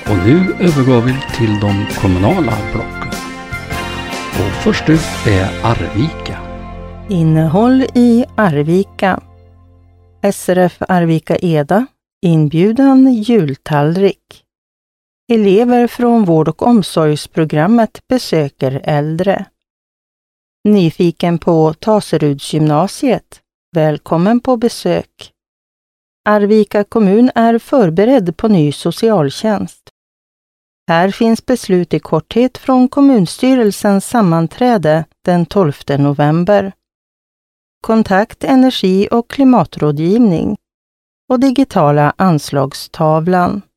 Och nu övergår vi till de kommunala blocken. Och först ut är Arvika. Innehåll i Arvika. SRF Arvika Eda, inbjudan jultallrik. Elever från vård- och omsorgsprogrammet besöker äldre. Nyfiken på Taserudsgymnasiet? Välkommen på besök. Arvika kommun är förberedd på ny socialtjänst. Här finns beslut i korthet från kommunstyrelsens sammanträde den 12 november. Kontakt energi- och klimatrådgivning och digitala anslagstavlan.